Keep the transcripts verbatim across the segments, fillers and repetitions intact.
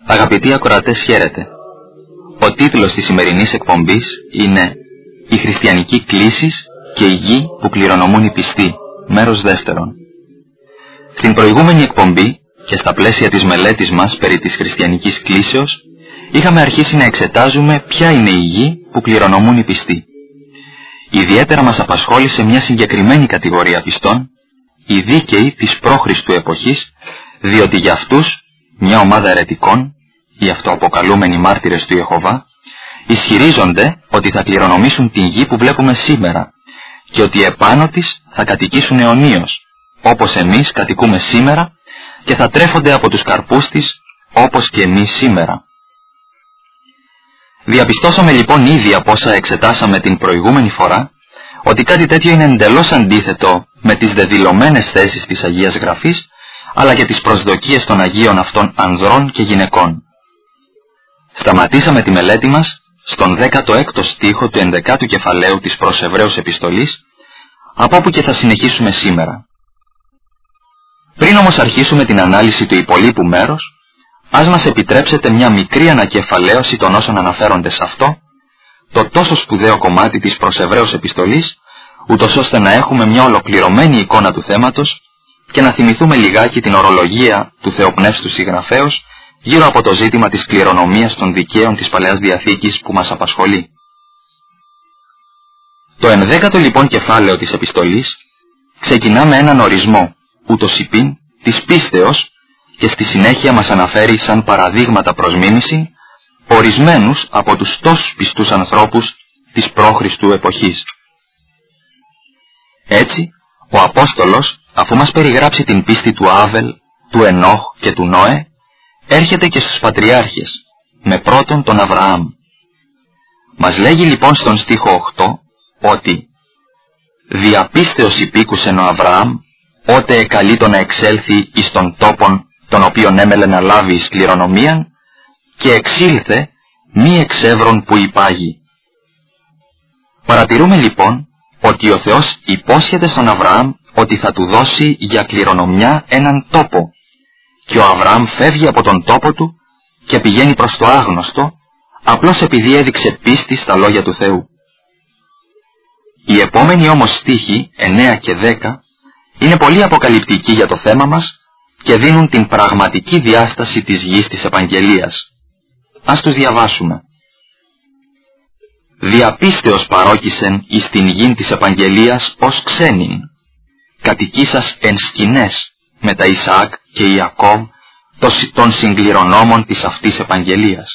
Αγαπητοί ακροατές, χαίρετε. Ο τίτλος της σημερινής εκπομπής είναι «Η χριστιανική κλίσης και η γη που κληρονομούν οι πιστοί», μέρος δεύτερον. Στην προηγούμενη εκπομπή και στα πλαίσια της μελέτης μας περί της χριστιανικής κλίσεως, είχαμε αρχίσει να εξετάζουμε ποια είναι η γη που κληρονομούν οι πιστοί. Ιδιαίτερα μας απασχόλησε μια συγκεκριμένη κατηγορία πιστών, οι δίκαιοι της προχριστού εποχής, διότι για αυτούς μια ομάδα αιρετικών, οι αυτοαποκαλούμενοι μάρτυρες του Ιεχωβά, ισχυρίζονται ότι θα κληρονομήσουν την γη που βλέπουμε σήμερα και ότι επάνω της θα κατοικήσουν αιωνίως, όπως εμείς κατοικούμε σήμερα, και θα τρέφονται από τους καρπούς της όπως και εμείς σήμερα. Διαπιστώσαμε λοιπόν ήδη από όσα εξετάσαμε την προηγούμενη φορά ότι κάτι τέτοιο είναι εντελώς αντίθετο με τις δεδηλωμένες θέσεις της Αγίας Γραφής, αλλά και τις προσδοκίες των Αγίων αυτών ανδρών και γυναικών. Σταματήσαμε τη μελέτη μας στον δέκατο έκτο στίχο του ενδεκάτου κεφαλαίου της προς Εβραίους επιστολής, από όπου και θα συνεχίσουμε σήμερα. Πριν όμως αρχίσουμε την ανάλυση του υπολείπου μέρους, ας μας επιτρέψετε μια μικρή ανακεφαλαίωση των όσων αναφέρονται σε αυτό, το τόσο σπουδαίο κομμάτι της προς Εβραίους επιστολής, ούτως ώστε να έχουμε μια ολοκληρωμένη εικόνα του θέματος και να θυμηθούμε λιγάκι την ορολογία του θεοπνεύστου συγγραφέως γύρω από το ζήτημα της κληρονομίας των δικαίων της Παλαιάς Διαθήκης που μας απασχολεί. Το ενδέκατο λοιπόν κεφάλαιο της επιστολής ξεκινά με έναν ορισμό, ούτως υπήν, της πίστεως, και στη συνέχεια μας αναφέρει σαν παραδείγματα προς μίμηση ορισμένους από τους τόσους πιστούς ανθρώπους της πρόχριστου εποχής. Έτσι, ο Απόστολος, αφού μας περιγράψει την πίστη του Άβελ, του Ενόχ και του Νόε, έρχεται και στους πατριάρχες, με πρώτον τον Αβραάμ. Μας λέγει λοιπόν στον στίχο οκτώ ότι «Διαπίστεως υπήκουσεν ο Αβραάμ, ότε εκαλείτο να εξέλθει εις των τόπων τον οποίον έμελε να λάβει εις κληρονομίαν, και εξήλθε μη εξεύρων που υπάγει». Παρατηρούμε λοιπόν ότι ο Θεός υπόσχεται στον Αβραάμ ότι θα του δώσει για κληρονομιά έναν τόπο, και ο Αβραάμ φεύγει από τον τόπο του και πηγαίνει προς το άγνωστο, απλώς επειδή έδειξε πίστη στα λόγια του Θεού. Οι επόμενοι όμως στίχοι εννέα και δέκα είναι πολύ αποκαλυπτικοί για το θέμα μας και δίνουν την πραγματική διάσταση της γης της Επαγγελίας. Ας τους διαβάσουμε. «Διαπίστεως παρόκησεν εις την γην της Επαγγελίας ως ξένην, κατοικήσας εν σκηνές με τα Ισαάκ και Ιακώβ των συγκληρονόμων της αυτής Επαγγελίας».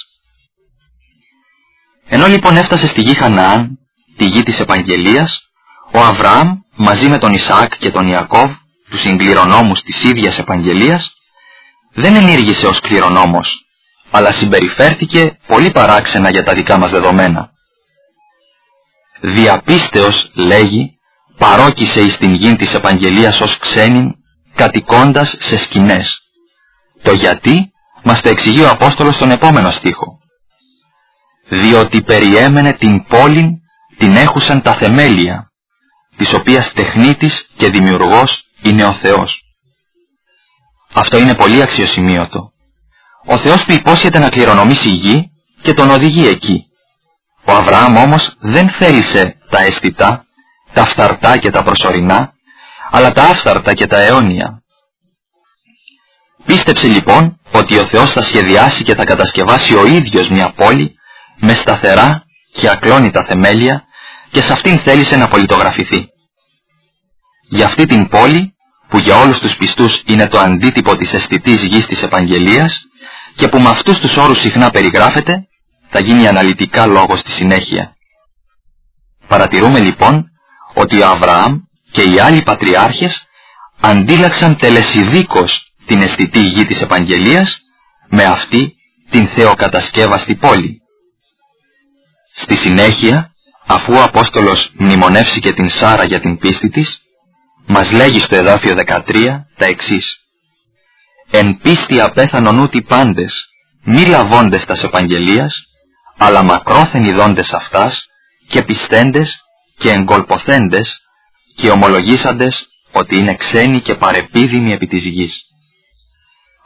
Ενώ λοιπόν έφτασε στη γη Χαναάν, τη γη της Επαγγελίας, ο Αβραάμ μαζί με τον Ισαάκ και τον Ιακώβ, τους συγκληρονόμους της ίδιας Επαγγελίας, δεν ενήργησε ως κληρονόμος, αλλά συμπεριφέρθηκε πολύ παράξενα για τα δικά μας δεδομένα. «Διαπίστεως», λέγει, παρόκησε εις την γην της Επαγγελίας ως ξένην, κατοικώντας σε σκηνές. Το γιατί μας το εξηγεί ο Απόστολος στον επόμενο στίχο. «Διότι περιέμενε την πόλην την έχουσαν τα θεμέλια, της οποίας τεχνίτης και δημιουργός είναι ο Θεός». Αυτό είναι πολύ αξιοσημείωτο. Ο Θεός του υπόσχεται να κληρονομήσει γη και τον οδηγεί εκεί. Ο Αβραάμ όμως δεν θέλησε τα αισθητά, τα φθαρτά και τα προσωρινά, αλλά τα άφθαρτα και τα αιώνια. Πίστεψε λοιπόν ότι ο Θεός θα σχεδιάσει και θα κατασκευάσει ο ίδιος μια πόλη με σταθερά και ακλόνητα θεμέλια, και σε αυτήν θέλησε να πολιτογραφηθεί. Για αυτή την πόλη, που για όλους τους πιστούς είναι το αντίτυπο της αισθητής γης της Επαγγελίας και που με αυτούς τους όρους συχνά περιγράφεται, θα γίνει αναλυτικά λόγος στη συνέχεια. Παρατηρούμε λοιπόν ότι ο Αβραάμ και οι άλλοι πατριάρχες αντίλαξαν τελεσιδίκως την αισθητή γη της Επαγγελίας με αυτή την θεοκατασκεύαστη πόλη. Στη συνέχεια, αφού ο Απόστολος μνημονεύσει και την Σάρα για την πίστη της, μας λέγει στο εδάφιο δεκατρία τα εξής. «Εν πίστη απέθανον ούτι πάντες, μη λαβώντες τας Επαγγελίας, αλλά μακρόθεν ειδώντες αυτάς, και πιστέντες και εγκολποθέντες, και ομολογήσαντες ότι είναι ξένοι και παρεπίδημοι επί της γης».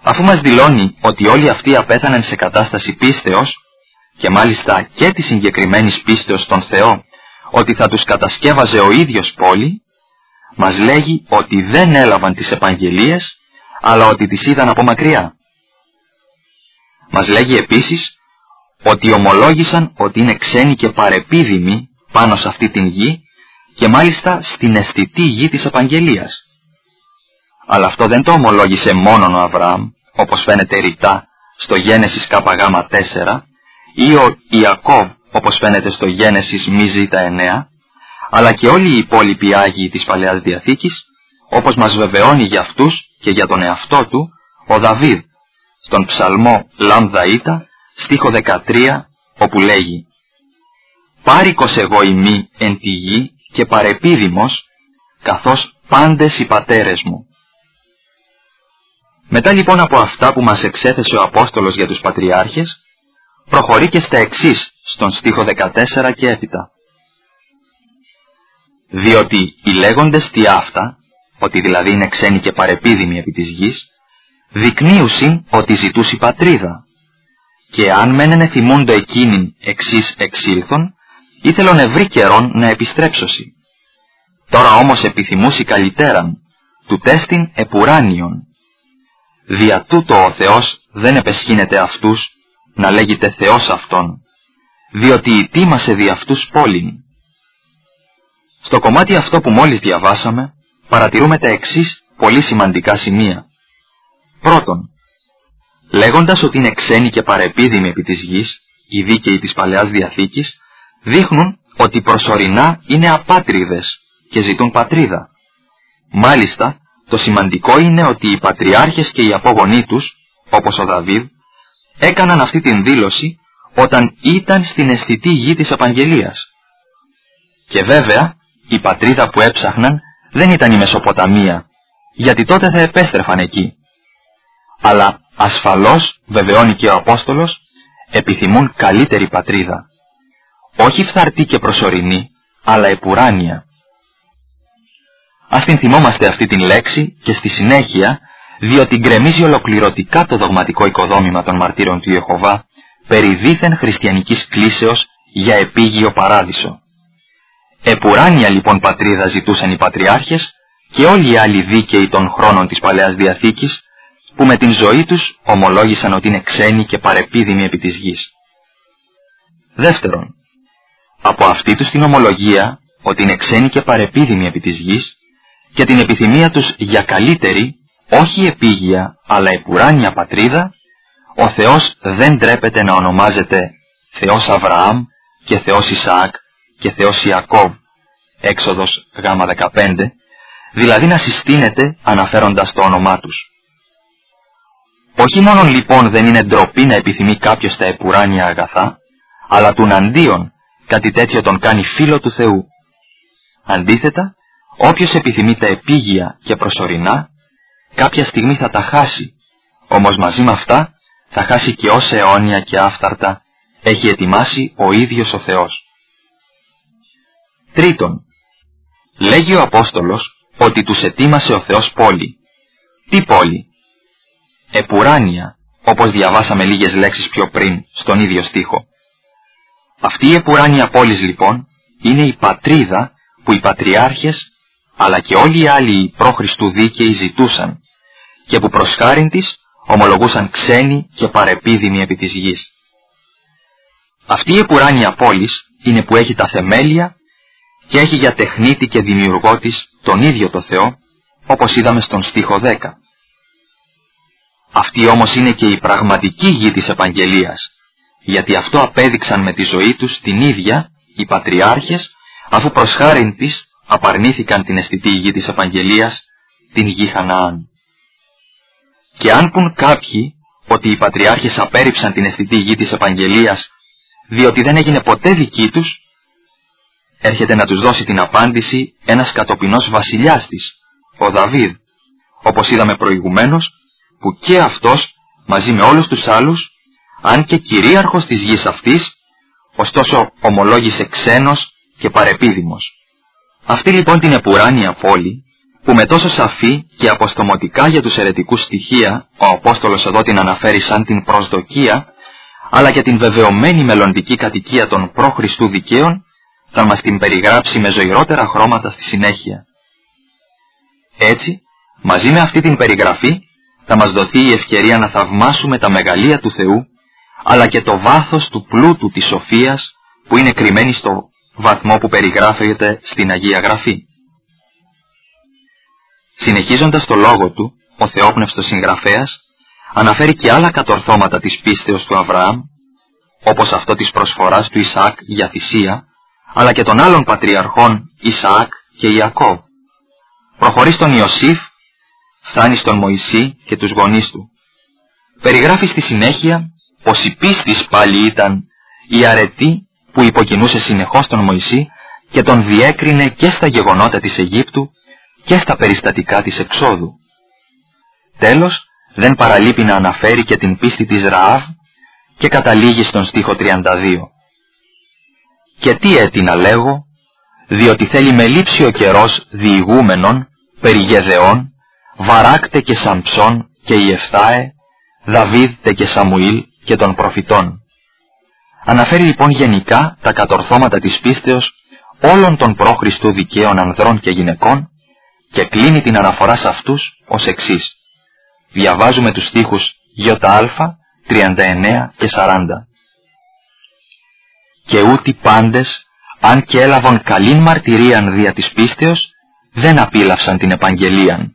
αφού μας δηλώνει ότι όλοι αυτοί απέθαναν σε κατάσταση πίστεως και μάλιστα και της συγκεκριμένης πίστεως στον Θεό ότι θα τους κατασκεύαζε ο ίδιος πόλη, μας λέγει ότι δεν έλαβαν τις επαγγελίες, αλλά ότι τις είδαν από μακριά. Μας λέγει επίσης ότι ομολόγησαν ότι είναι ξένοι και παρεπίδημοι πάνω σε αυτή την γη και μάλιστα στην αισθητή γη της επαγγελίας. Αλλά αυτό δεν το ομολόγησε μόνον ο Αβραάμ, όπως φαίνεται ρητά στο Γένεσης ΚΓ τέσσερα ή ο Ιακώβ όπως φαίνεται στο Γένεσης Μ Ζ εννέα, αλλά και όλοι οι υπόλοιποι Άγιοι της Παλαιάς Διαθήκης, όπως μας βεβαιώνει για αυτούς και για τον εαυτό του ο Δαβίδ στον ψαλμό Λάμδα Ήτα, στίχο δεκατρία, όπου λέγει «Πάρικος εγώ ημί εν τη γη και παρεπίδημος, καθώς πάντες οι πατέρες μου». Μετά λοιπόν από αυτά που μας εξέθεσε ο Απόστολος για τους Πατριάρχες, προχωρεί και στα εξής στον στίχο δεκατέσσερα και έπειτα. «Διότι οι λέγοντες τι αυτά, ότι δηλαδή είναι ξένοι και παρεπίδημοι επί της γης, δεικνύουσιν ότι ζητούσι πατρίδα, και αν μένεν θυμούντο εκείνην εξής εξήλθον, ήθελον ευρύ καιρόν να επιστρέψωσι. Τώρα όμως επιθυμούσι καλυτέραν, του τέστην επουράνιον. Δια τούτο ο Θεός δεν επεσχύνεται αυτούς να λέγεται Θεός αυτόν, διότι ητήμασε δι' αυτούς πόλην». Στο κομμάτι αυτό που μόλις διαβάσαμε, παρατηρούμε τα εξής πολύ σημαντικά σημεία. Πρώτον, λέγοντας ότι είναι ξένοι και παρεπίδημοι επί της γης, οι δίκαιοι της Παλαιάς Διαθήκης, δείχνουν ότι προσωρινά είναι απάτριδες και ζητούν πατρίδα. Μάλιστα, το σημαντικό είναι ότι οι πατριάρχες και οι απόγονοί τους, όπως ο Δαβίδ, έκαναν αυτή την δήλωση όταν ήταν στην αισθητή γη της Επαγγελίας. Και βέβαια, η πατρίδα που έψαχναν δεν ήταν η Μεσοποταμία, γιατί τότε θα επέστρεφαν εκεί. Αλλά ασφαλώς, βεβαιώνει και ο Απόστολος, επιθυμούν καλύτερη πατρίδα. Όχι φθαρτή και προσωρινή, αλλά επουράνια. Ας την θυμόμαστε αυτή την λέξη και στη συνέχεια, διότι γκρεμίζει ολοκληρωτικά το δογματικό οικοδόμημα των μαρτύρων του Ιεχωβά περί δίθεν χριστιανικής κλίσεως για επίγειο παράδεισο. Επουράνια λοιπόν πατρίδα ζητούσαν οι πατριάρχες και όλοι οι άλλοι δίκαιοι των χρόνων της Παλαιάς Διαθήκης, που με την ζωή τους ομολόγησαν ότι είναι ξένοι και παρεπίδημοι επί της γης. Δεύτερον, από αυτή τους την ομολογία ότι είναι ξένοι και παρεπίδημοι επί της γης και την επιθυμία τους για καλύτερη, όχι επίγεια αλλά επουράνια πατρίδα, ο Θεός δεν ντρέπεται να ονομάζεται Θεός Αβραάμ και Θεός Ισαάκ και Θεός Ιακώβ, Έξοδος Γ δεκαπέντε, δηλαδή να συστήνεται αναφέροντας το όνομά τους. Όχι μόνον λοιπόν δεν είναι ντροπή να επιθυμεί κάποιος τα επουράνια αγαθά, αλλά τουναντίον κάτι τέτοιο τον κάνει φίλο του Θεού. Αντίθετα, όποιος επιθυμεί τα επίγεια και προσωρινά, κάποια στιγμή θα τα χάσει, όμως μαζί με αυτά θα χάσει και όσα αιώνια και άφθαρτα έχει ετοιμάσει ο ίδιος ο Θεός. Τρίτον, λέγει ο Απόστολος ότι τους ετοίμασε ο Θεός πόλη. Τι πόλη? Επουράνια, όπως διαβάσαμε λίγες λέξεις πιο πριν στον ίδιο στίχο. Αυτή η επουράνια πόλης λοιπόν είναι η πατρίδα που οι πατριάρχες αλλά και όλοι οι άλλοι προ-Χριστού δίκαιοι ζητούσαν και που προς χάριν της ομολογούσαν ξένοι και παρεπίδημοι επί της γης. Αυτή η επουράνια πόλης είναι που έχει τα θεμέλια και έχει για τεχνίτη και δημιουργό της τον ίδιο το Θεό, όπως είδαμε στον στίχο δέκα. Αυτή όμως είναι και η πραγματική γη της Επαγγελίας, γιατί αυτό απέδειξαν με τη ζωή τους την ίδια οι πατριάρχες, αφού προς χάριν της απαρνήθηκαν την αισθητή γη της Επαγγελίας, την γη Χαναάν. Και αν πουν κάποιοι ότι οι πατριάρχες απέρριψαν την αισθητή γη της Επαγγελίας διότι δεν έγινε ποτέ δική τους, έρχεται να τους δώσει την απάντηση ένας κατοπινός βασιλιάς της, ο Δαβίδ, όπως είδαμε προηγουμένως, που και αυτός μαζί με όλους τους άλλους, αν και κυρίαρχος της γης αυτής, ωστόσο ομολόγησε ξένος και παρεπίδημος. Αυτή λοιπόν την επουράνια πόλη που με τόσο σαφή και αποστομωτικά για τους αιρετικούς στοιχεία ο Απόστολος εδώ την αναφέρει σαν την προσδοκία, αλλά και την βεβαιωμένη μελλοντική κατοικία των προ-Χριστού δικαίων, θα μας την περιγράψει με ζωηρότερα χρώματα στη συνέχεια. Έτσι, μαζί με αυτή την περιγραφή, θα μας δοθεί η ευκαιρία να θαυμάσουμε τα μεγαλεία του Θεού, αλλά και το βάθος του πλούτου της σοφίας που είναι κρυμμένη στο βαθμό που περιγράφεται στην Αγία Γραφή. Συνεχίζοντας το λόγο του, ο θεόπνευστος συγγραφέας αναφέρει και άλλα κατορθώματα της πίστεως του Αβραάμ, όπως αυτό της προσφοράς του Ισαάκ για θυσία, αλλά και των άλλων πατριαρχών Ισαάκ και Ιακώβ. Προχωρεί στον Ιωσήφ, φτάνει στον Μωυσή και τους γονείς του. Περιγράφει στη συνέχεια πως η πίστης πάλι ήταν η αρετή που υποκινούσε συνεχώς τον Μωυσή και τον διέκρινε και στα γεγονότα της Αιγύπτου και στα περιστατικά της εξόδου. Τέλος, δεν παραλείπει να αναφέρει και την πίστη της Ραάβ και καταλήγει στον στίχο τριάντα δύο. «Και τι έτεινα λέγω, διότι θέλει με λήψει ο καιρός διηγούμενον, περί Γεδεών, Βαράκτε και Σαμψών και Ιεφθάε, Δαβίδτε και Σαμουήλ και των προφητών». Αναφέρει λοιπόν γενικά τα κατορθώματα της πίστεως όλων των προ-Χριστού δικαίων ανδρών και γυναικών και κλείνει την αναφορά σε αυτούς ως εξής. Διαβάζουμε τους στίχους ΙΑ, τριάντα εννέα και σαράντα. «Και ούτι πάντες, αν και έλαβαν καλήν μαρτυρίαν δια της πίστεως, δεν απίλαυσαν την επαγγελίαν.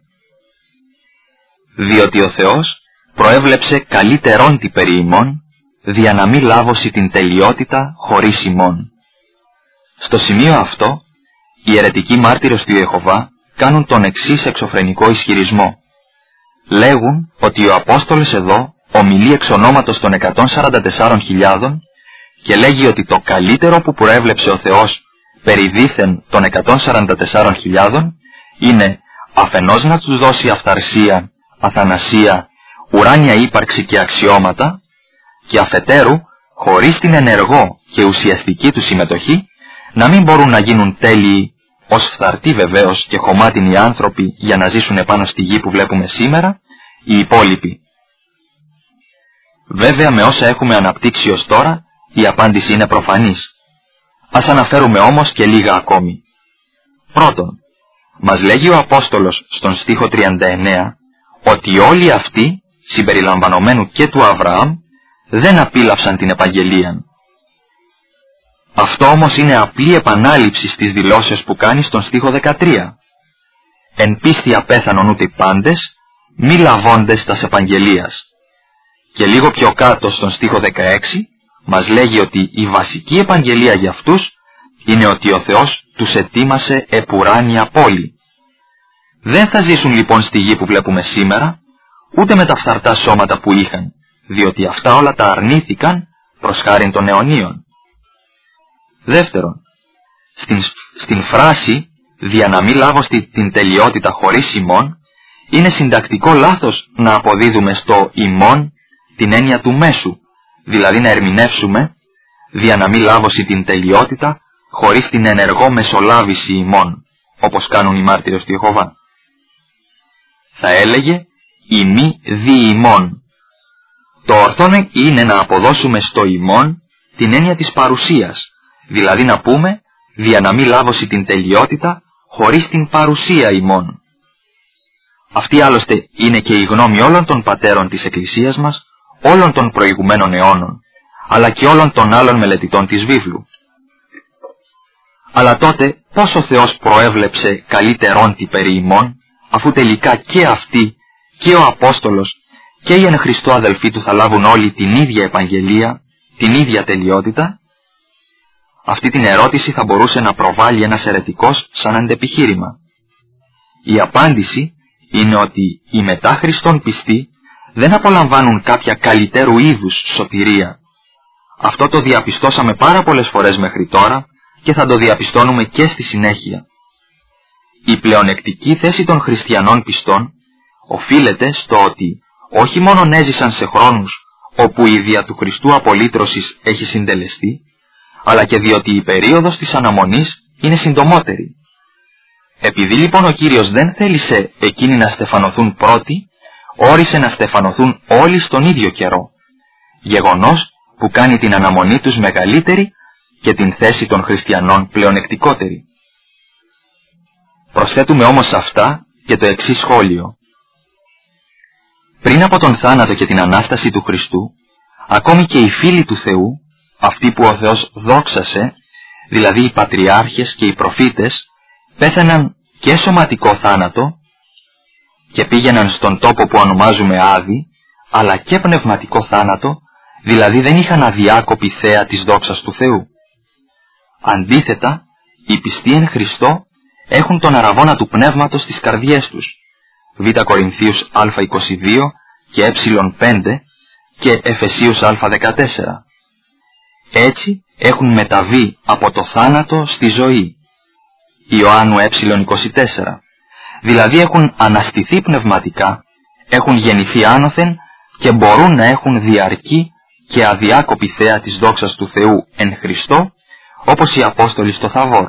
Διότι ο Θεός προέβλεψε καλύτερον τι περί ημών, δια να μη λάβωση την τελειότητα χωρίς ημών». Στο σημείο αυτό, οι αιρετικοί μάρτυρες του Ιεχωβά κάνουν τον εξής εξωφρενικό ισχυρισμό. Λέγουν ότι ο Απόστολος εδώ ομιλεί εξ ονόματος των εκατόν σαράντα τεσσάρων χιλιάδων και λέγει ότι το καλύτερο που προέβλεψε ο Θεός περί δήθεν των εκατόν σαράντα τεσσάρων χιλιάδων είναι αφενός να τους δώσει αυθαρσία, αθανασία, ουράνια ύπαρξη και αξιώματα και αφετέρου, χωρίς την ενεργό και ουσιαστική του συμμετοχή, να μην μπορούν να γίνουν τέλειοι ως φθαρτοί βεβαίως και χωμάτινοι άνθρωποι για να ζήσουν επάνω στη γη που βλέπουμε σήμερα, οι υπόλοιποι. Βέβαια με όσα έχουμε αναπτύξει ως τώρα, η απάντηση είναι προφανής. Ας αναφέρουμε όμως και λίγα ακόμη. Πρώτον, μας λέγει ο Απόστολος στον στίχο τριάντα εννέα ότι όλοι αυτοί, συμπεριλαμβανομένου και του Αβραάμ, δεν απίλαυσαν την επαγγελίαν. Αυτό όμως είναι απλή επανάληψη στις δηλώσεις που κάνει στον στίχο δεκατρία. «Εν πίστη απέθανον ούτε οι πάντες, μη λαβώντες τας επαγγελίας». Και λίγο πιο κάτω στον στίχο δεκαέξι μας λέγει ότι η βασική επαγγελία για αυτούς είναι ότι ο Θεός τους ετοίμασε επουράνια πόλη. Δεν θα ζήσουν λοιπόν στη γη που βλέπουμε σήμερα, ούτε με τα φθαρτά σώματα που είχαν, διότι αυτά όλα τα αρνήθηκαν προς χάριν των αιωνίων. Δεύτερον, στην, στην φράση «δια να μη λάβω την τελειότητα χωρίς ημών», είναι συντακτικό λάθος να αποδίδουμε στο ημών την έννοια του μέσου, δηλαδή να ερμηνεύσουμε «δια να μη λάβω την τελειότητα χωρίς την ενεργό μεσολάβηση ημών», όπως κάνουν οι μάρτυρες του Ιεχωβά. Θα έλεγε «ημί δι ημών». Το ορθόν είναι να αποδώσουμε στο ημών την έννοια της παρουσίας, δηλαδή να πούμε «δια να μη λάβωση την τελειότητα χωρίς την παρουσία ημών». Αυτή άλλωστε είναι και η γνώμη όλων των πατέρων της Εκκλησίας μας, όλων των προηγουμένων αιώνων, αλλά και όλων των άλλων μελετητών της βίβλου. Αλλά τότε πώς ο Θεός προέβλεψε καλύτερον τι περί ημών, αφού τελικά και αυτοί και ο Απόστολος και οι εν Χριστώ αδελφοί του θα λάβουν όλοι την ίδια επαγγελία, την ίδια τελειότητα? Αυτή την ερώτηση θα μπορούσε να προβάλλει ένας αιρετικός σαν αντεπιχείρημα. Η απάντηση είναι ότι οι μετά Χριστόν πιστοί δεν απολαμβάνουν κάποια καλύτερου είδους σωτηρία. Αυτό το διαπιστώσαμε πάρα πολλές φορές μέχρι τώρα και θα το διαπιστώνουμε και στη συνέχεια. Η πλεονεκτική θέση των χριστιανών πιστών οφείλεται στο ότι όχι μόνον έζησαν σε χρόνους όπου η δια του Χριστού απολύτρωσης έχει συντελεστεί, αλλά και διότι η περίοδος της αναμονής είναι συντομότερη. Επειδή λοιπόν ο Κύριος δεν θέλησε εκείνοι να στεφανωθούν πρώτοι, όρισε να στεφανωθούν όλοι στον ίδιο καιρό, γεγονός που κάνει την αναμονή τους μεγαλύτερη και την θέση των χριστιανών πλεονεκτικότερη. Προσθέτουμε όμως σε αυτά και το εξής σχόλιο. Πριν από τον θάνατο και την Ανάσταση του Χριστού, ακόμη και οι φίλοι του Θεού, αυτοί που ο Θεός δόξασε, δηλαδή οι πατριάρχες και οι προφήτες, πέθαναν και σωματικό θάνατο και πήγαιναν στον τόπο που ονομάζουμε Άδη, αλλά και πνευματικό θάνατο, δηλαδή δεν είχαν αδιάκοπη θέα της δόξας του Θεού. Αντίθετα, οι πιστοί εν Χριστώ έχουν τον αραβώνα του πνεύματος στις καρδιές τους, Β Κορινθίους Α είκοσι δύο και Ε πέντε και Εφεσίους Α δεκατέσσερα. Έτσι έχουν μεταβεί από το θάνατο στη ζωή, Ιωάννου Ε είκοσι τέσσερα, δηλαδή έχουν αναστηθεί πνευματικά, έχουν γεννηθεί άνωθεν και μπορούν να έχουν διαρκή και αδιάκοπη θέα της δόξας του Θεού εν Χριστώ, όπως οι Απόστολοι στο Θαβόρ.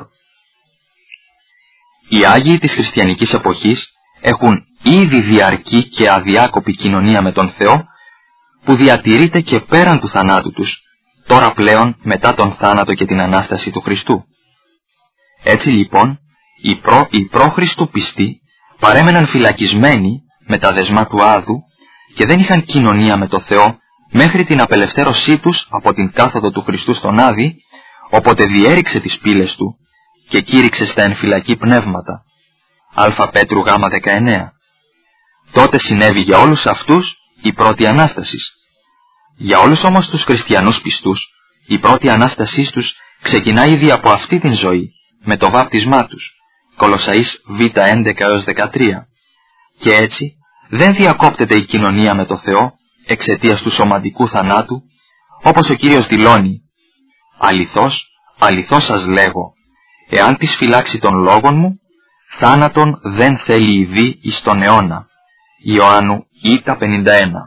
Οι Άγιοι της χριστιανικής εποχής έχουν ήδη διαρκή και αδιάκοπη κοινωνία με τον Θεό, που διατηρείται και πέραν του θανάτου τους, τώρα πλέον μετά τον θάνατο και την Ανάσταση του Χριστού. Έτσι λοιπόν, οι, προ, οι προ-Χριστού πιστοί παρέμεναν φυλακισμένοι με τα δεσμά του Άδου και δεν είχαν κοινωνία με το Θεό μέχρι την απελευθέρωσή τους από την κάθοδο του Χριστού στον Άδη, όποτε διέριξε τις πύλες του και κήρυξε στα εμφυλακή πνεύματα. Α Πέτρου Γ δεκαεννέα. Τότε συνέβη για όλους αυτούς η πρώτη Ανάσταση. Για όλους όμως τους χριστιανούς πιστούς, η πρώτη Ανάστασή τους ξεκινά ήδη από αυτή την ζωή, με το βάπτισμά τους, Κολοσσαείς Β έντεκα έως δεκατρία. Και έτσι δεν διακόπτεται η κοινωνία με το Θεό εξαιτίας του σωματικού θανάτου, όπως ο Κύριος δηλώνει «Αληθώς, αληθώς σας λέγω, εάν της φυλάξει των λόγων μου, θάνατον δεν θέλει ειδεί εις τον αιώνα». Ιωάννου Ι πενήντα ένα.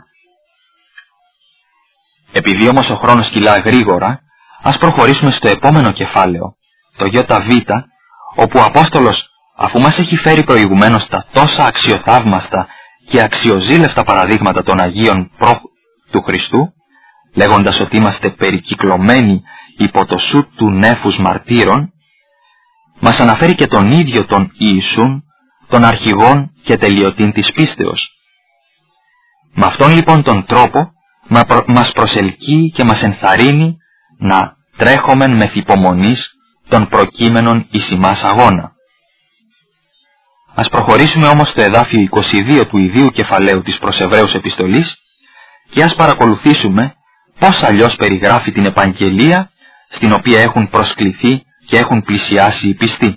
Επειδή όμως ο χρόνος κυλά γρήγορα, ας προχωρήσουμε στο επόμενο κεφάλαιο, το Ιβ, όπου ο Απόστολος, αφού μας έχει φέρει προηγουμένως τα τόσα αξιοθαύμαστα και αξιοζήλευτα παραδείγματα των Αγίων προ του Χριστού, λέγοντας ότι είμαστε περικυκλωμένοι υπό το σούτ του νέφους μαρτύρων, μας αναφέρει και τον ίδιο τον Ιησούν, των αρχηγών και τελειωτήν της πίστεως. Με αυτόν λοιπόν τον τρόπο μας προσελκύει και μας ενθαρρύνει να τρέχομεν με υπομονής των προκείμενων εις ημάς αγώνα. Ας προχωρήσουμε όμως στο εδάφιο είκοσι δύο του ιδίου κεφαλαίου της προς Εβραίους επιστολής και ας παρακολουθήσουμε πώς αλλιώς περιγράφει την επαγγελία στην οποία έχουν προσκληθεί και έχουν πλησιάσει οι πιστοί.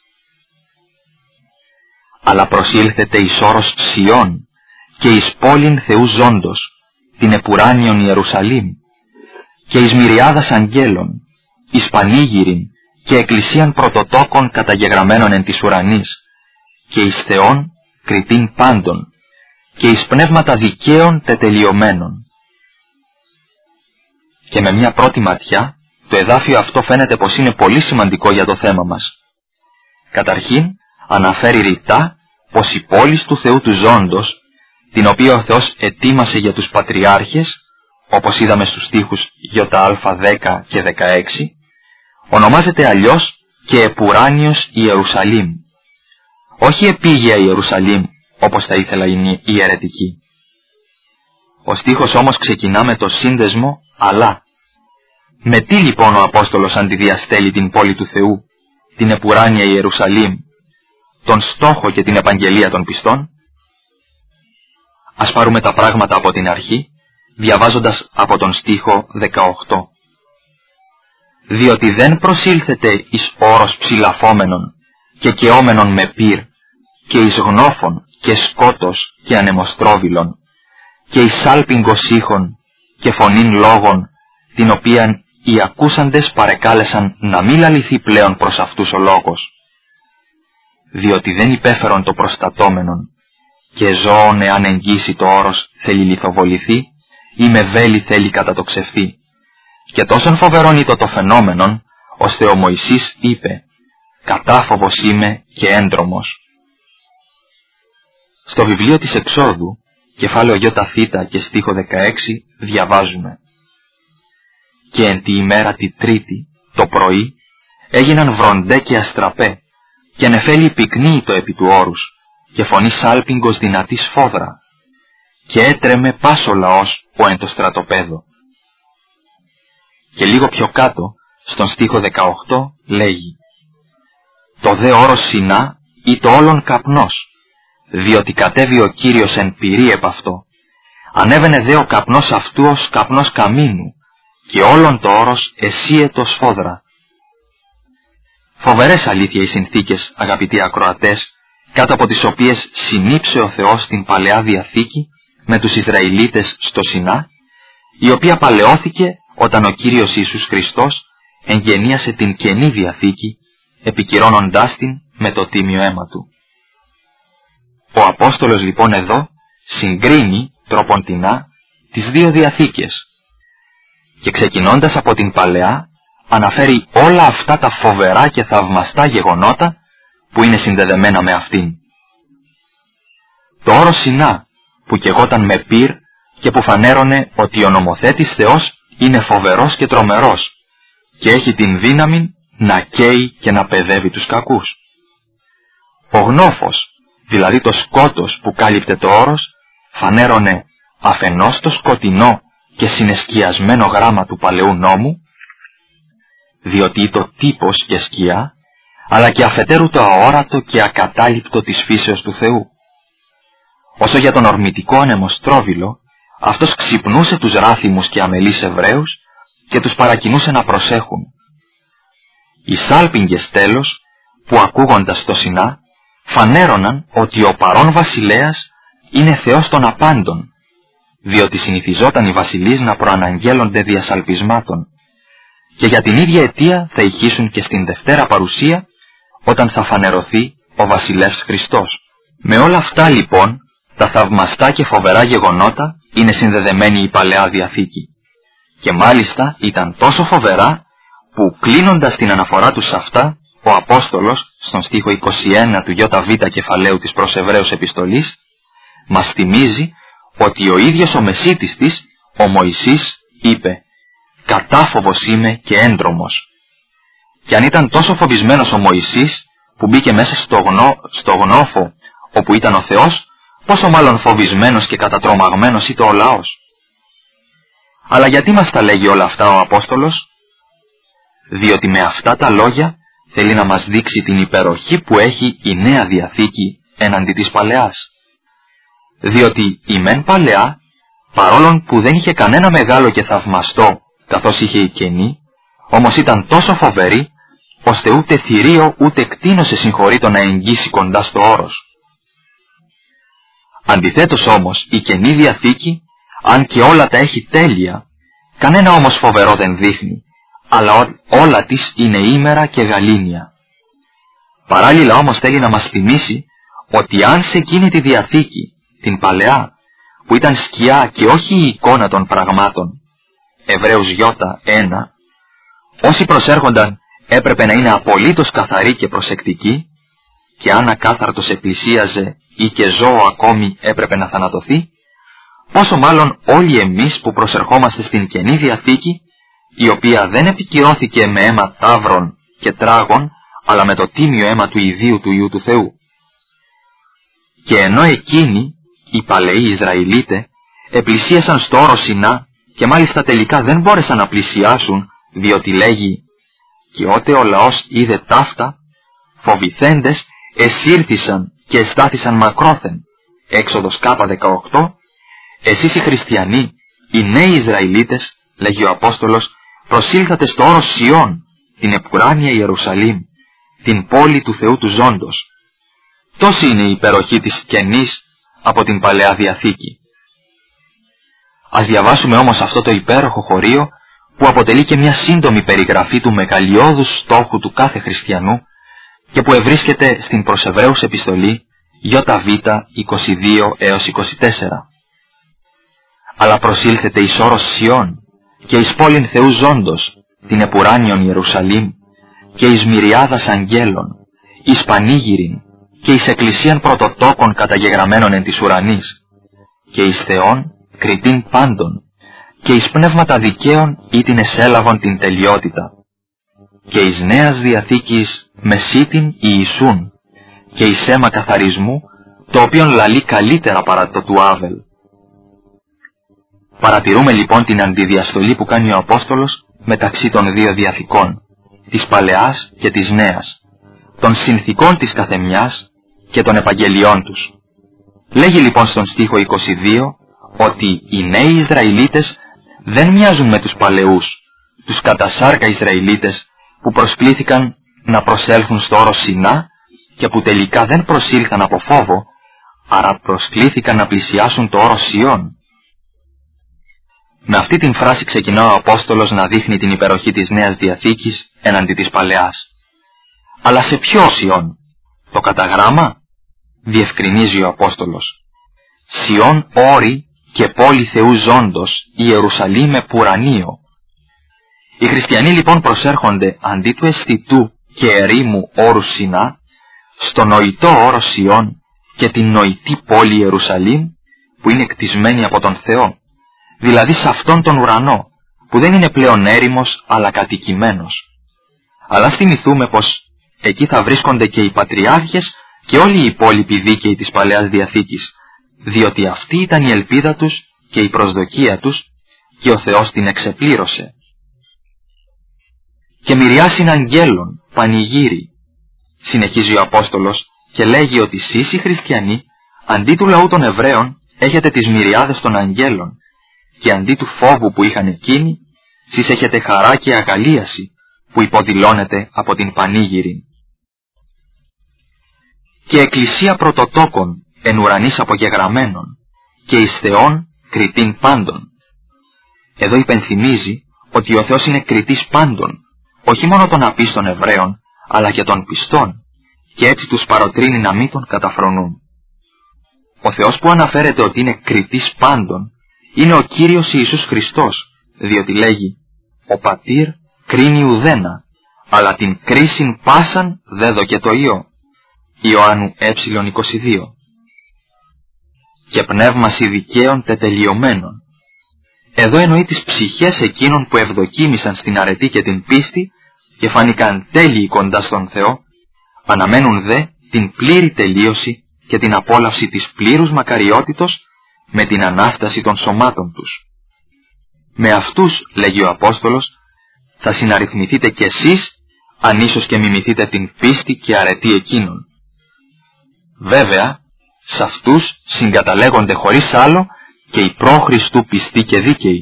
Αλλά προσήλθετε εις όρος Σιών και εις πόλην Θεού ζώντος, την επουράνιον Ιερουσαλήμ, και εις μυριάδας αγγέλων, εις πανήγυριν και εκκλησίαν πρωτοτόκων καταγεγραμμένων εν της ουρανής, και εις Θεόν κριτήν πάντων, και εις πνεύματα δικαίων τετελειωμένων. Και με μια πρώτη ματιά, το εδάφιο αυτό φαίνεται πως είναι πολύ σημαντικό για το θέμα μας. Καταρχήν, αναφέρει ρητά πως η πόλη του Θεού του ζώντος, την οποία ο Θεός ετοίμασε για τους πατριάρχες, όπως είδαμε στους στίχους Ια δέκα και δεκαέξι, ονομάζεται αλλιώς και επουράνιος Ιερουσαλήμ. Όχι επίγεια Ιερουσαλήμ, όπως θα ήθελαν οι αιρετικοί. Ο στίχος όμως ξεκινά με το σύνδεσμο «αλλά». Με τι λοιπόν ο Απόστολος αντιδιαστέλει την πόλη του Θεού, την επουράνια Ιερουσαλήμ, τον στόχο και την επαγγελία των πιστών? Ας πάρουμε τα πράγματα από την αρχή, διαβάζοντας από τον στίχο δεκαοκτώ. «Διότι δεν προσήλθετε εις όρος ψηλαφόμενον και καιόμενον με πυρ και εις γνώφων και σκότος και ανεμοστρόβιλον και εις σάλπιγγος ήχων και φωνήν λόγων, την οποίαν οι ακούσαντες παρεκάλεσαν να μη λαληθεί πλέον προς αυτούς ο λόγος. Διότι δεν υπέφερον το προστατώμενον, και ζώων εάν εγγύσει το όρος θέλει λιθοβοληθεί, ή με βέλη θέλει κατατοξευθεί. Και τόσον φοβερόν ήτο το φαινόμενον, ώστε ο Μωυσής είπε, κατάφοβος είμαι και έντρομος. Στο βιβλίο της Εξόδου, κεφάλαιο Ιθ και στίχο δεκαέξι, διαβάζουμε: «Και εν τη ημέρα τη τρίτη, το πρωί, έγιναν βροντέ και αστραπέ, και νεφέλη πυκνή επί του όρους, και φωνή σάλπιγγος δυνατή σφόδρα, και έτρεμε πας ο λαός ο εν το στρατοπέδο». Και λίγο πιο κάτω, στον στίχο δεκαοκτώ, λέγει: «Το δε όρος Σινά ή το όλον καπνός, διότι κατέβη ο Κύριος εν πυρή επ' αυτό. Ανέβαινε δε ο καπνός αυτού ως καπνός καμίνου, και όλον το όρος εσύετο σφόδρα». Φοβερές αλήθεια οι συνθήκες, αγαπητοί ακροατές, κάτω από τις οποίες συνήψε ο Θεός την Παλαιά Διαθήκη με τους Ισραηλίτες στο Σινά, η οποία παλαιώθηκε όταν ο Κύριος Ιησούς Χριστός εγγενίασε την Καινή Διαθήκη, επικυρώνοντάς την με το τίμιο αίμα του. Ο Απόστολος λοιπόν εδώ συγκρίνει τροποντινά τις δύο Διαθήκες και ξεκινώντας από την Παλαιά αναφέρει όλα αυτά τα φοβερά και θαυμαστά γεγονότα που είναι συνδεδεμένα με αυτήν. Το όρος Σινά που καιγόταν με πυρ και που φανέρωνε ότι ο νομοθέτης Θεός είναι φοβερός και τρομερός και έχει την δύναμη να καίει και να παιδεύει τους κακούς. Ο γνώφος, δηλαδή το σκότος που κάλυπτε το όρος, φανέρωνε αφενός το σκοτεινό και συνεσκιασμένο γράμμα του Παλαιού Νόμου, διότι το τύπος και σκιά, αλλά και αφετέρου το αόρατο και ακατάληπτο της φύσεως του Θεού. Όσο για τον ορμητικό ανεμοστρόβιλο, αυτός ξυπνούσε τους ράθιμους και αμελείς Εβραίους και τους παρακινούσε να προσέχουν. Οι σάλπιγγες τέλος, που ακούγοντας το Σινά, φανέρωναν ότι ο παρών βασιλέας είναι Θεός των απάντων, διότι συνηθιζόταν οι βασιλείς να προαναγγέλλονται διασαλπισμάτων, και για την ίδια αιτία θα ηχήσουν και στην Δευτέρα Παρουσία, όταν θα φανερωθεί ο βασιλεύς Χριστός. Με όλα αυτά λοιπόν, τα θαυμαστά και φοβερά γεγονότα είναι συνδεδεμένη η Παλαιά Διαθήκη, και μάλιστα ήταν τόσο φοβερά που κλείνοντας την αναφορά τους σε αυτά, ο Απόστολος στον στίχο είκοσι ένα του Ιβ κεφαλαίου της προς Εβραίους επιστολής μας θυμίζει ότι ο ίδιος ο μεσίτης της, ο Μωυσής, είπε «Κατάφοβος είμαι και έντρομος». Και αν ήταν τόσο φοβισμένος ο Μωυσής που μπήκε μέσα στο, γνώ, στο γνώφο όπου ήταν ο Θεός, πόσο μάλλον φοβισμένος και κατατρομαγμένος ήταν ο λαός. Αλλά γιατί μας τα λέγει όλα αυτά ο Απόστολος? Διότι με αυτά τα λόγια θέλει να μας δείξει την υπεροχή που έχει η Νέα Διαθήκη έναντι της Παλαιάς. Διότι η μεν Παλαιά, παρόλον που δεν είχε κανένα μεγάλο και θαυμαστό καθώς είχε η Καινή, όμως ήταν τόσο φοβερή, ώστε ούτε θηρίο ούτε κτήνος συγχωρείτο να εγγύσει κοντά στο όρος. Αντιθέτως όμως η Καινή Διαθήκη, αν και όλα τα έχει τέλεια, κανένα όμως φοβερό δεν δείχνει, αλλά ό, όλα της είναι ήμερα και γαλήνια. Παράλληλα όμως θέλει να μας θυμίσει ότι αν σε εκείνη τη Διαθήκη, την Παλαιά, που ήταν σκιά και όχι η εικόνα των πραγμάτων, Εβραίους ένα, όσοι προσέρχονταν έπρεπε να είναι απολύτως καθαροί και προσεκτικοί, και αν ακάθαρτος επλησίαζε ή και ζώο ακόμη έπρεπε να θανατωθεί, πόσο μάλλον όλοι εμείς που προσερχόμαστε στην Καινή Διαθήκη, η οποία δεν επικυρώθηκε με αίμα ταύρων και τράγων, αλλά με το τίμιο αίμα του ιδίου του Υιού του Θεού. Και ενώ εκείνοι, οι παλαιοί Ισραηλίτες, επλησίασαν στο όρο Σινά και μάλιστα τελικά δεν μπόρεσαν να πλησιάσουν, διότι λέγει «Και ότε ο λαός είδε ταύτα, φοβηθέντες εσύρθησαν και εστάθησαν μακρόθεν». Έξοδος Κ δεκαοκτώ. Εσείς οι χριστιανοί, οι νέοι Ισραηλίτες, λέγει ο Απόστολος, προσήλθατε στο όρος Σιών, την επουράνια Ιερουσαλήμ, την πόλη του Θεού του Ζώντος. Τόση είναι η υπεροχή της Καινής από την Παλαιά Διαθήκη. Ας διαβάσουμε όμως αυτό το υπέροχο χωρίο, που αποτελεί και μια σύντομη περιγραφή του μεγαλειώδους στόχου του κάθε χριστιανού και που ευρίσκεται στην προς Εβραίους επιστολή Ιβ είκοσι δύο έως είκοσι τέσσερα. «Αλλά προσήλθετε εις όρος Σιών και εις πόλην Θεού Ζώντος, την επουράνιον Ιερουσαλήμ, και εις μυριάδας αγγέλων, εις πανήγυριν και εις εκκλησίαν πρωτοτόκων καταγεγραμμένων εν της ουρανής, και εις Θεόν κριτήν πάντων, και εις πνεύματα δικαίων ή την εσέλαβον την τελειότητα, και εις νέας διαθήκης μεσίτην Ιησούν, και εις αίμα καθαρισμού, το οποίον λαλεί καλύτερα παρά το του Άβελ. Παρατηρούμε λοιπόν την αντιδιαστολή που κάνει ο Απόστολος μεταξύ των δύο διαθηκών, της Παλαιάς και της Νέας, των συνθηκών της καθεμιάς και των επαγγελιών τους. Λέγει λοιπόν στον στίχο είκοσι δύο ότι οι νέοι Ισραηλίτες δεν μοιάζουν με τους παλαιούς, τους κατασάρκα Ισραηλίτες που προσκλήθηκαν να προσέλθουν στο όρος Σινά και που τελικά δεν προσήλθαν από φόβο, άρα προσκλήθηκαν να πλησιάσουν το όρος Σιών. Με αυτή την φράση ξεκινά ο Απόστολος να δείχνει την υπεροχή της Νέας Διαθήκης έναντι της Παλαιάς. Αλλά σε ποιο Σιών? Το καταγράμμα? Διευκρινίζει ο Απόστολος. Σιών όρη και πόλη Θεού ζώντος, η Ιερουσαλήμ επουρανίο. Οι χριστιανοί λοιπόν προσέρχονται αντί του αισθητού και ερήμου όρου Σινά, στο νοητό όρο Σιών και την νοητή πόλη Ιερουσαλήμ που είναι κτισμένη από τον Θεό, δηλαδή σε αυτόν τον ουρανό που δεν είναι πλέον έρημος αλλά κατοικημένος. Αλλά θυμηθούμε πως εκεί θα βρίσκονται και οι πατριάρχες και όλοι οι υπόλοιποι δίκαιοι της Παλαιάς Διαθήκης, διότι αυτή ήταν η ελπίδα τους και η προσδοκία τους και ο Θεός την εξεπλήρωσε. Και μυριάσιν αγγέλων, πανηγύρι, συνεχίζει ο Απόστολος και λέγει ότι εσείς οι χριστιανοί, αντί του λαού των Εβραίων, έχετε τις μυριάδες των αγγέλων και αντί του φόβου που είχαν εκείνοι, εσείς έχετε χαρά και αγαλίαση που υποδηλώνεται από την πανήγυρη. Και εκκλησία πρωτοτόκων εν ουρανής απογεγραμμένων και εις Θεόν κριτήν πάντων. Εδώ υπενθυμίζει ότι ο Θεός είναι κριτής πάντων, όχι μόνο των απίστων Εβραίων, αλλά και των πιστών, και έτσι τους παροτρύνει να μην τον καταφρονούν. Ο Θεός που αναφέρεται ότι είναι κριτής πάντων, είναι ο Κύριος Ιησούς Χριστός, διότι λέγει «Ο πατήρ κρίνει ουδένα, αλλά την κρίσιν πάσαν δε δωκε το Υιό». Ιωάννου ε είκοσι δύο. Και πνεύμαση δικαίων τετελειωμένων. Εδώ εννοεί τις ψυχές εκείνων που ευδοκίμησαν στην αρετή και την πίστη και φάνηκαν τέλειοι κοντά στον Θεό, αναμένουν δε την πλήρη τελείωση και την απόλαυση της πλήρους μακαριότητος με την Ανάσταση των σωμάτων τους. Με αυτούς, λέγει ο Απόστολος, θα συναριθμηθείτε κι εσείς, αν ίσως και μιμηθείτε την πίστη και αρετή εκείνων. Βέβαια, σε αυτούς συγκαταλέγονται χωρίς άλλο και οι προ-Χριστού πιστοί και δίκαιοι.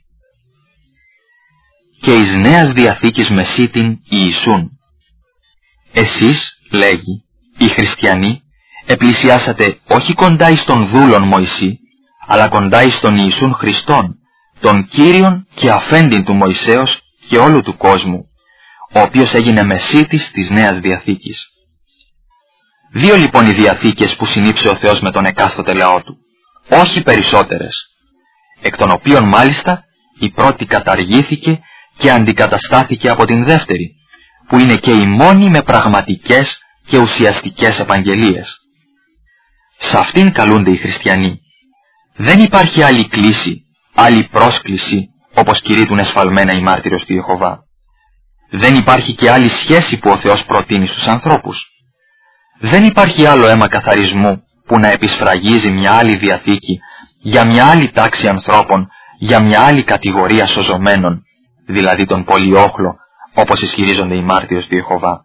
Και εις νέας διαθήκης μεσίτην Ιησούν. Εσείς, λέγει, οι χριστιανοί, επλησιάσατε όχι κοντά εις τον δούλον Μωυσή, αλλά κοντά εις τον Ιησούν Χριστόν, τον Κύριον και αφέντην του Μωυσέως και όλου του κόσμου, ο οποίος έγινε μεσίτης της Νέας Διαθήκης. Δύο λοιπόν οι διαθήκες που συνήψε ο Θεός με τον εκάστοτε λαό του, όχι περισσότερες, εκ των οποίων μάλιστα η πρώτη καταργήθηκε και αντικαταστάθηκε από την δεύτερη, που είναι και η μόνη με πραγματικές και ουσιαστικές επαγγελίες. Σε αυτήν καλούνται οι χριστιανοί. Δεν υπάρχει άλλη κλίση, άλλη πρόσκληση, όπως κηρύττουν εσφαλμένα οι μάρτυρες του Ιεχωβά. Δεν υπάρχει και άλλη σχέση που ο Θεός προτείνει στους ανθρώπους. Δεν υπάρχει άλλο αίμα καθαρισμού που να επισφραγίζει μια άλλη διαθήκη για μια άλλη τάξη ανθρώπων, για μια άλλη κατηγορία σωζωμένων, δηλαδή τον πολυόχλο, όπως ισχυρίζονται οι μάρτυρες του Ιεχωβά.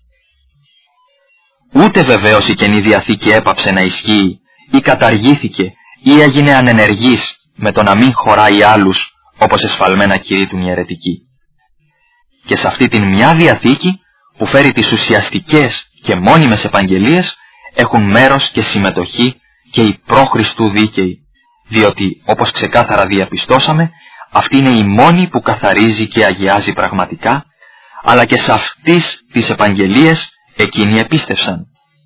Ούτε βεβαίως η Καινή Διαθήκη έπαψε να ισχύει ή καταργήθηκε ή έγινε ανενεργής με το να μην χωράει άλλους, όπως εσφαλμένα κηρύττουν οι αιρετικοί. Και σε αυτή την μια διαθήκη που φέρει τις ουσιαστικές και μόνιμες επαγγελίες έχουν μέρος και συμμετοχή και οι προ-Χριστού δίκαιοι, διότι όπως ξεκάθαρα διαπιστώσαμε, αυτή είναι η μόνη που καθαρίζει και αγιάζει πραγματικά, αλλά και σε αυτής τις επαγγελίες εκείνοι επίστευσαν.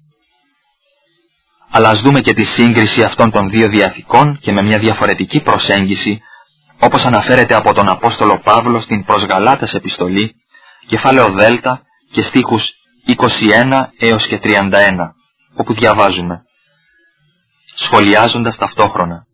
Αλλά ας δούμε και τη σύγκριση αυτών των δύο διαθηκών και με μια διαφορετική προσέγγιση, όπως αναφέρεται από τον Απόστολο Παύλο στην προς Γαλάτας επιστολή, κεφάλαιο Δέλτα και στίχους είκοσι ένα έως και τριάντα ένα, όπου διαβάζουμε, σχολιάζοντας ταυτόχρονα.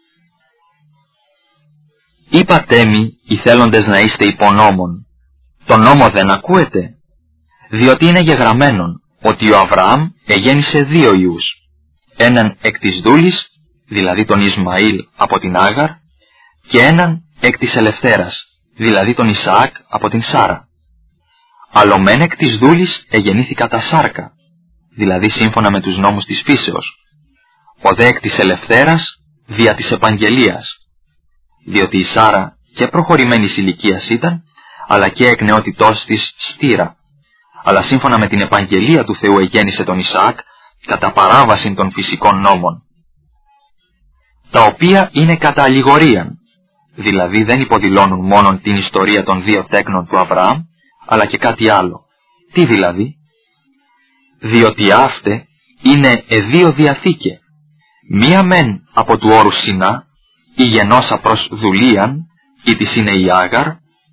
«Είπατε μη οι θέλοντες να είστε υπονόμων, τον νόμο δεν ακούετε, διότι είναι γεγραμμένον ότι ο Αβραάμ εγέννησε δύο ιούς, έναν εκ της δούλης, δηλαδή τον Ισμαήλ από την Άγαρ, και έναν εκ της ελευθέρας, δηλαδή τον Ισαάκ από την Σάρα. Αλλομέν εκ της δούλης εγεννήθηκα τα σάρκα, δηλαδή σύμφωνα με τους νόμους της φύσεως, ο δε εκ της ελευθέρας δια της επαγγελίας, διότι η Σάρα και προχωρημένης ηλικίας ήταν, αλλά και εκ νεότητός της στήρα, αλλά σύμφωνα με την επαγγελία του Θεού εγέννησε τον Ισαάκ κατά παράβαση των φυσικών νόμων, τα οποία είναι κατά αλληγορίαν, δηλαδή δεν υποδηλώνουν μόνον την ιστορία των δύο τέκνων του Αβραάμ, αλλά και κάτι άλλο. Τι δηλαδή? Διότι αύτε είναι εδίο διαθήκε, μία μεν από του όρου Σινά, η γενόσα προς δουλίαν, ή της είναι η Άγαρ,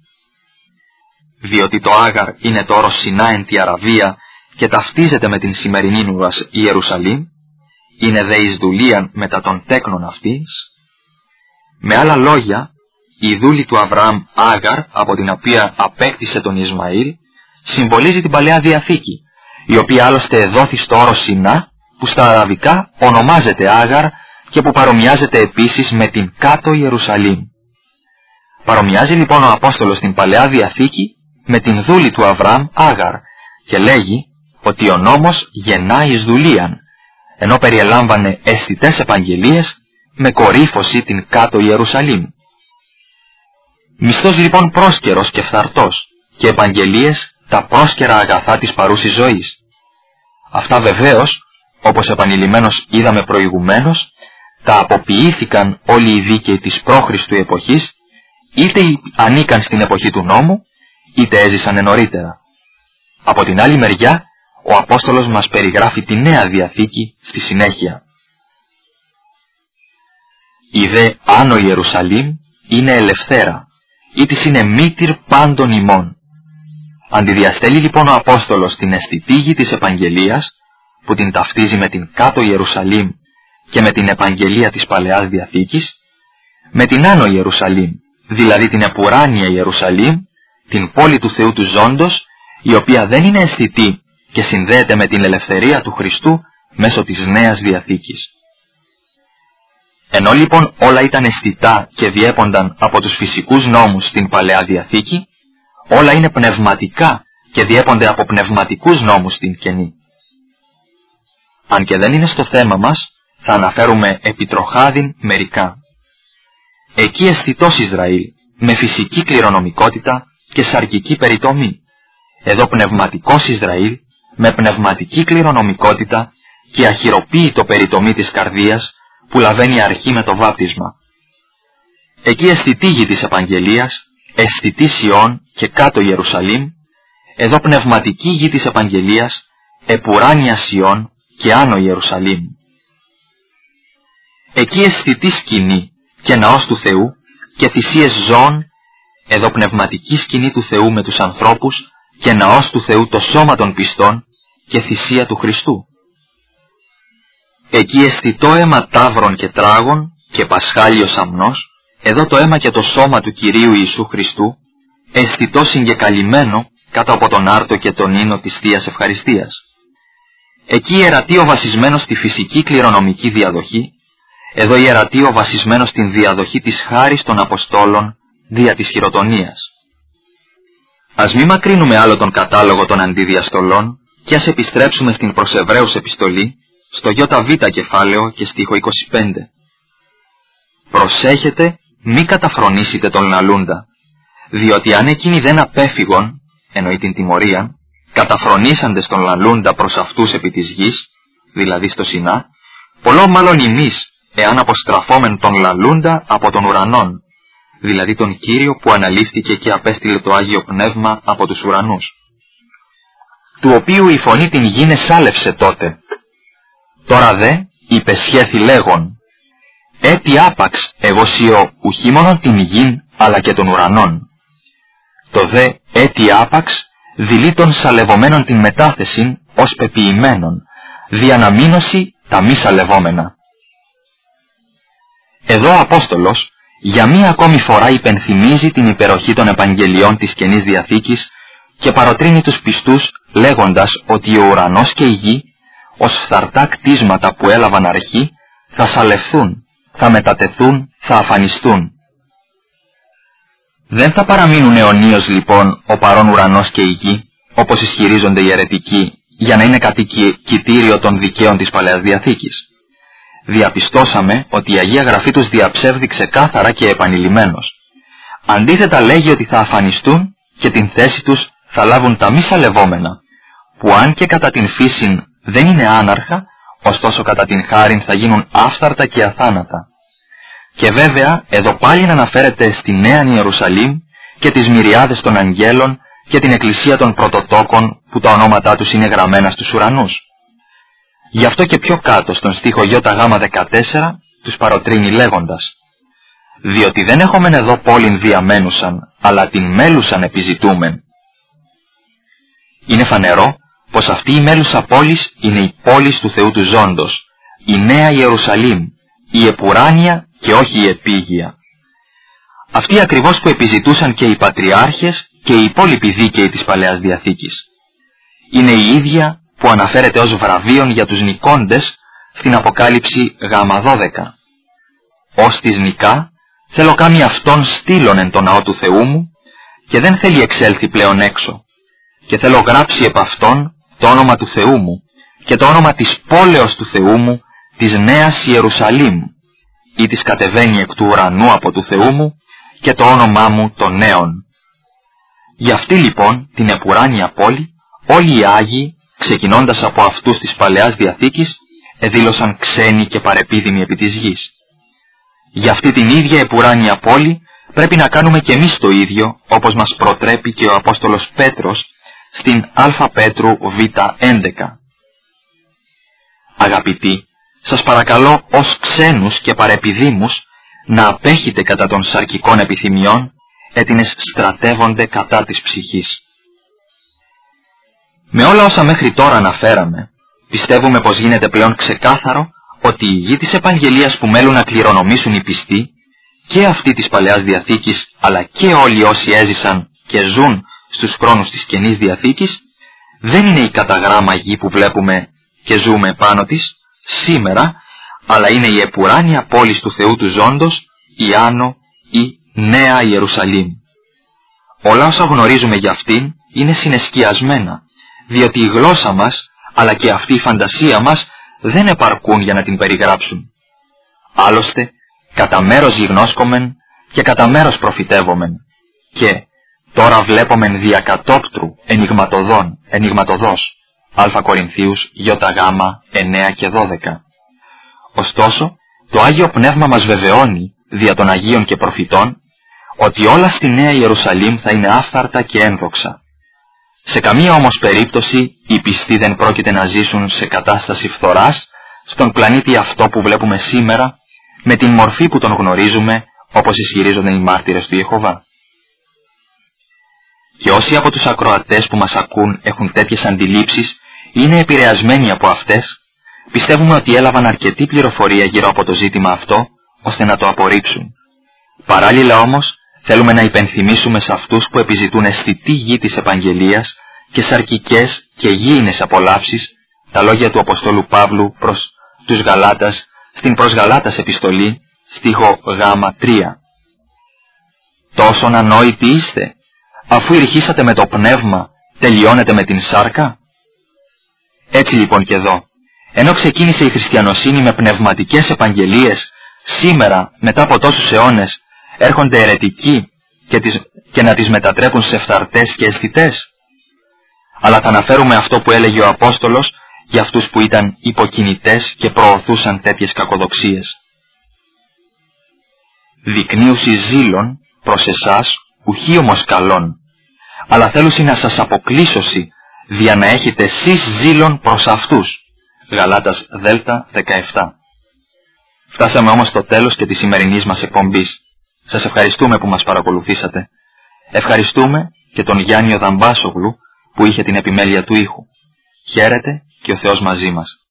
διότι το Άγαρ είναι το όρος Σινά εν τη Αραβία και ταυτίζεται με την σημερινή Ιερουσαλήμ, είναι δε εις δουλίαν μετά των τέκνων αυτής. Με άλλα λόγια, η δούλη του Αβραάμ Άγαρ, από την οποία απέκτησε τον Ισμαήλ, συμβολίζει την Παλαιά Διαθήκη, η οποία άλλωστε εδόθη στο όρο Σινά, που στα αραβικά ονομάζεται Άγαρ και που παρομοιάζεται επίσης με την κάτω Ιερουσαλήμ. Παρομοιάζει λοιπόν ο Απόστολος την Παλαιά Διαθήκη με την δούλη του Αβραάμ Άγαρ και λέγει ότι ο νόμος γεννάει εις δουλίαν, ενώ περιελάμβανε αισθητές επαγγελίες με κορύφωση την κάτω Ιερουσαλήμ. Μισθός λοιπόν πρόσκαιρος και φθαρτός και επαγγελίες τα πρόσκαιρα αγαθά της παρούσης ζωής. Αυτά βεβαίως, όπως επανειλημμένως είδαμε προηγουμένως, τα αποποιήθηκαν όλοι οι δίκαιοι της πρόχριστου εποχής, είτε ανήκαν στην εποχή του νόμου, είτε έζησαν νωρίτερα. Από την άλλη μεριά, ο Απόστολος μας περιγράφει τη Νέα Διαθήκη στη συνέχεια. Η δε άνω Ιερουσαλήμ είναι ελευθέρα, ή της είναι μήτηρ πάντων ημών. Αντιδιαστέλει λοιπόν ο Απόστολος την αισθητή γη της επαγγελίας, που την ταυτίζει με την κάτω Ιερουσαλήμ και με την επαγγελία της Παλαιάς Διαθήκης, με την άνω Ιερουσαλήμ, δηλαδή την επουράνια Ιερουσαλήμ, την πόλη του Θεού του Ζώντος, η οποία δεν είναι αισθητή και συνδέεται με την ελευθερία του Χριστού μέσω της Νέας Διαθήκης. Ενώ λοιπόν όλα ήταν αισθητά και διέπονταν από τους φυσικούς νόμους στην Παλαιά Διαθήκη, όλα είναι πνευματικά και διέπονται από πνευματικούς νόμους στην Καινή. Αν και δεν είναι στο θέμα μας, θα αναφέρουμε επιτροχάδιν μερικά. Εκεί αισθητός Ισραήλ, με φυσική κληρονομικότητα και σαρκική περιτομή. Εδώ πνευματικός Ισραήλ, με πνευματική κληρονομικότητα και αχυροποίητο περιτομή της καρδίας, που λαβαίνει αρχή με το βάπτισμα. Εκεί αισθητή γη της επαγγελίας, αισθητή Σιών και κάτω Ιερουσαλήμ, εδώ πνευματική γη της επαγγελίας, επουράνια Σιών και άνω Ιερουσαλήμ. Εκεί αισθητή σκηνή και ναός του Θεού και θυσίες ζώων, εδώ πνευματική σκηνή του Θεού με τους ανθρώπους και ναός του Θεού το σώμα των πιστών και θυσία του Χριστού. Εκεί αισθητό αίμα ταύρων και τράγων και πασχάλιος αμνός, εδώ το αίμα και το σώμα του Κυρίου Ιησού Χριστού, αισθητό συγκεκαλυμμένο κάτω από τον άρτο και τον ίνο της Θείας Ευχαριστίας. Εκεί ιερατείο βασισμένο στη φυσική κληρονομική διαδοχή, εδώ ιερατείο βασισμένο στην διαδοχή της χάρης των Αποστόλων δια της χειροτονίας. Ας μη μακρύνουμε άλλο τον κατάλογο των αντιδιαστολών και ας επιστρέψουμε στην προς Εβραίους επιστολή, στο ΙΒ κεφάλαιο και στίχο είκοσι πέντε. «Προσέχετε μη καταφρονήσετε τον λαλούντα, διότι αν εκείνοι δεν απέφυγον, εννοεί την τιμωρία, καταφρονήσαντες τον λαλούντα προς αυτούς επί της γης, δηλαδή στο Σινά, πολλό μάλλον εμείς, εάν αποστραφόμεν τον λαλούντα από τον ουρανόν, δηλαδή τον Κύριο που αναλήφθηκε και απέστειλε το Άγιο Πνεύμα από τους ουρανούς, του οποίου η φωνή την γην εσάλευσε τότε. Τώρα δε υπεσχέθη λέγον, έτι άπαξ εγώ σιω ουχή μόνον την γην αλλά και των ουρανών. Το δε έτι άπαξ δηλεί των σαλευομένων την μετάθεση ως πεποιημένων, διαναμείνωση τα μη σαλευόμενα. Εδώ ο Απόστολος για μία ακόμη φορά υπενθυμίζει την υπεροχή των Επαγγελιών της Καινής Διαθήκης και παροτρύνει τους πιστούς λέγοντας ότι ο ουρανός και η γη, ως φθαρτά κτίσματα που έλαβαν αρχή, θα σαλευθούν, θα μετατεθούν, θα αφανιστούν. Δεν θα παραμείνουν αιωνίως λοιπόν ο παρόν ουρανός και η γη, όπως ισχυρίζονται οι αιρετικοί, για να είναι κατοικητήριο των δικαίων της Παλαιάς Διαθήκης. Διαπιστώσαμε ότι η Αγία Γραφή τους διαψεύδει ξεκάθαρα και επανειλημμένως. Αντίθετα λέγει ότι θα αφανιστούν και την θέση τους θα λάβουν τα μη σαλευόμενα, που αν και κατά την φύση δεν είναι άναρχα, ωστόσο κατά την χάριν θα γίνουν άφθαρτα και αθάνατα. Και βέβαια εδώ πάλι αναφέρεται στη Νέα Ιερουσαλήμ και τις μυριάδες των αγγέλων και την εκκλησία των πρωτοτόκων που τα ονόματά τους είναι γραμμένα στους ουρανούς. Γι' αυτό και πιο κάτω στον στίχο Ι Γ δεκατέσσερα τους παροτρύνει λέγοντας «Διότι δεν έχομεν εδώ πόλην διαμένουσαν, αλλά την μέλουσαν επιζητούμεν». Είναι φανερό πως αυτή η μέλουσα πόλης είναι η πόλης του Θεού του Ζώντος, η Νέα Ιερουσαλήμ, η επουράνια και όχι η επίγεια. Αυτή ακριβώς που επιζητούσαν και οι πατριάρχες και οι υπόλοιποι δίκαιοι της Παλαιάς Διαθήκης. Είναι η ίδια που αναφέρεται ως βραβείον για τους νικώντες στην Αποκάλυψη Γ δώδεκα. «Ως της νικά, θέλω κάμει αυτόν στήλον εν το ναό του Θεού μου και δεν θέλει εξέλθει πλέον έξω. Και θέλω γράψει επ' αυτόν το όνομα του Θεού μου και το όνομα της πόλεως του Θεού μου, της Νέας Ιερουσαλήμ, ή της κατεβαίνει εκ του ουρανού από του Θεού μου, και το όνομά μου των νέων». Γι' αυτή λοιπόν την επουράνια πόλη όλοι οι Άγιοι, ξεκινώντας από αυτούς της Παλαιάς Διαθήκης, εδήλωσαν ξένοι και παρεπίδημοι επί της γης. Για αυτή την ίδια επουράνια πόλη πρέπει να κάνουμε και εμείς το ίδιο, όπως μας προτρέπει και ο Απόστολος Πέτρος στην Α Πέτρου Β έντεκα. Αγαπητοί, σας παρακαλώ ως ξένους και παρεπιδήμους να απέχετε κατά των σαρκικών επιθυμιών, έτινες στρατεύονται κατά της ψυχής. Με όλα όσα μέχρι τώρα αναφέραμε, πιστεύουμε πως γίνεται πλέον ξεκάθαρο ότι η γη της Επαγγελίας που μέλουν να κληρονομήσουν οι πιστοί, και αυτή της Παλαιάς Διαθήκης, αλλά και όλοι όσοι έζησαν και ζουν στους χρόνους της Καινής Διαθήκης, δεν είναι η καταγράμμα γη που βλέπουμε και ζούμε πάνω της σήμερα, αλλά είναι η επουράνια πόλη του Θεού του Ζώντος, η Άνω ή Νέα Ιερουσαλήμ. Όλα όσα γνωρίζουμε για αυτήν είναι συνεσκιασμένα, διότι η γλώσσα μας, αλλά και αυτή η φαντασία μας, δεν επαρκούν για να την περιγράψουν. Άλλωστε, κατά μέρος γιγνώσκομεν και κατά μέρος προφητεύομεν, και τώρα βλέπομεν διακατόπτρου ενιγματοδών, ενιγματοδός, Α Κορινθίους Ι Γ εννέα και δώδεκα. Ωστόσο, το Άγιο Πνεύμα μας βεβαιώνει, δια των Αγίων και προφητών, ότι όλα στη Νέα Ιερουσαλήμ θα είναι άφθαρτα και ένδοξα. Σε καμία όμως περίπτωση οι πιστοί δεν πρόκειται να ζήσουν σε κατάσταση φθοράς στον πλανήτη αυτό που βλέπουμε σήμερα, με την μορφή που τον γνωρίζουμε, όπως ισχυρίζονται οι μάρτυρες του Ιεχωβά. Και όσοι από τους ακροατές που μας ακούν έχουν τέτοιες αντιλήψεις, είναι επηρεασμένοι από αυτές, πιστεύουμε ότι έλαβαν αρκετή πληροφορία γύρω από το ζήτημα αυτό, ώστε να το απορρίψουν. Παράλληλα όμως, θέλουμε να υπενθυμίσουμε σε αυτούς που επιζητούν αισθητή γη της Επαγγελίας και σαρκικές και γήινες απολαύσεις, τα λόγια του Αποστόλου Παύλου προς τους Γαλάτας στην προς Γαλάτας επιστολή, στίχο Γ τρία. «Τόσον ανόητοι είστε, αφού ηρχήσατε με το πνεύμα, τελειώνετε με την σάρκα?» Έτσι λοιπόν και εδώ, ενώ ξεκίνησε η χριστιανοσύνη με πνευματικές επαγγελίες, σήμερα, μετά από τόσους αιώνες, έρχονται αιρετικοί και, τις, και να τις μετατρέπουν σε φθαρτές και αισθητές. Αλλά θα αναφέρουμε αυτό που έλεγε ο Απόστολος για αυτούς που ήταν υποκινητές και προωθούσαν τέτοιες κακοδοξίες. «Δεικνύουσι ζήλων προς εσάς, ουχή όμως καλών, αλλά θέλουσι να σας αποκλείσωσι, δια να έχετε εσείς ζήλων προς αυτούς». Γαλάτας Δέλτα δεκαεπτά. Φτάσαμε όμως στο τέλος και της σημερινής μας εκπομπής. Σας ευχαριστούμε που μας παρακολουθήσατε. Ευχαριστούμε και τον Γιάννη Οδαμπάσογλου που είχε την επιμέλεια του ήχου. Χαίρετε και ο Θεός μαζί μας.